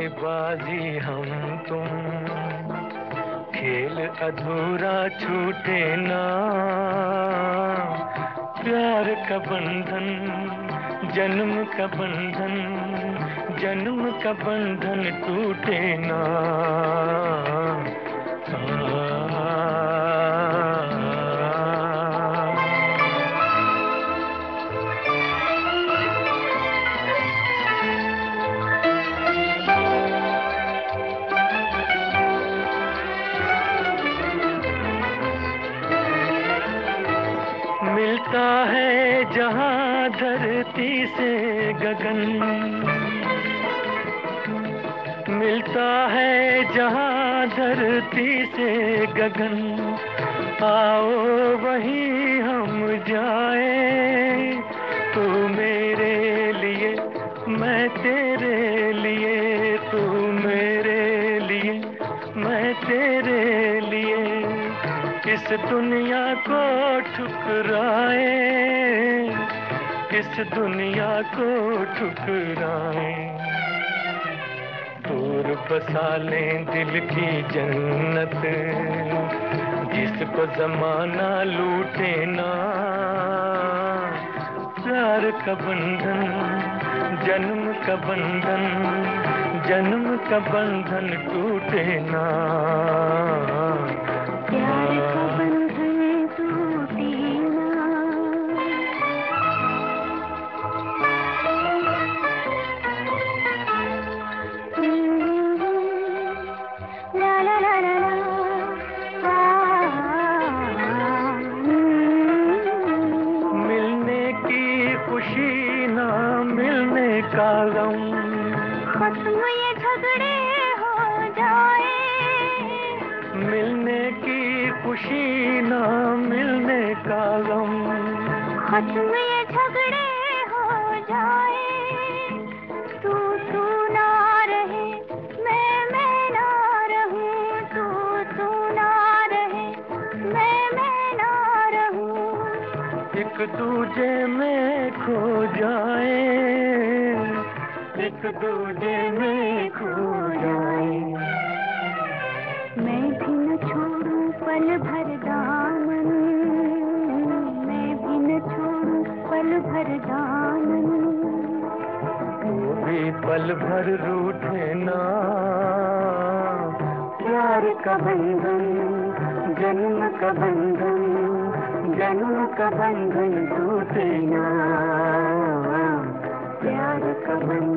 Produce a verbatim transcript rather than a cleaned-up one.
बाजी हम तुम, खेल अधूरा छूटे ना। प्यार का बंधन, जन्म का बंधन, जन्म का बंधन टूटे ना। मिलता है जहां धरती से गगन, मिलता है जहां धरती से गगन। आओ वहीं हम जाए, तू मेरे लिए मैं तेरे लिए, तू मेरे लिए मैं तेरे लिए। इस दुनिया को ठुकराए, इस दुनिया को ठुकराए। दूर बसा लें दिल की जन्नत, जिसको जमाना लूटे ना। प्यार का बंधन, जन्म का बंधन, जन्म का बंधन टूटे ना। प्यार का बंधन टूटे ना। ला ला ला ला ला। मिलने की खुशी ना मिलने का गम, खत्म ये झगड़े हो जाए। मिलने की खुशी ना मिलने का गम, खत्म ये झगड़े हो जाए। तू तू ना रहे, मैं मैं ना रहूं। तू तू ना रहे, मैं मैं ना रहूं। एक दूजे में खो जाए, एक दूजे में खो जाए। मैं भी न छोड़ूं पल भर दामन, मैं भी न छोड़ूं पल भर दामन। वो भी पल भर रूठे ना। प्यार का बंधन, जन्म का बंधन, जन्म का बंधन टूटे ना। प्यार का बंधन।